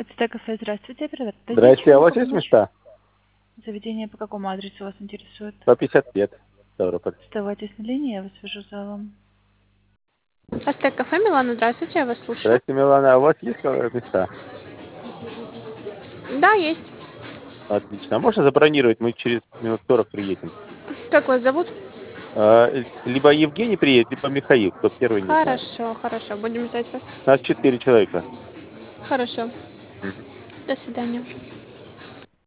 ПЦТ кафе, здравствуйте. Привет. Здрасте, а у вас есть места? Заведение по какому адресу вас интересует? По 55, Ставрополь. Оставайтесь на линии, я вас свяжу с залом. Астек кафе, Милана, здравствуйте, я вас слушаю. Здрасте, Милана, а у вас есть места? Да, есть. Отлично. А можно забронировать? Мы через минут 40 приедем. Как вас зовут? Либо Евгений приедет, либо Михаил, кто первый, не знаю. Хорошо, будем ждать вас. Нас 4 человека. Хорошо. Мгм. До свидания.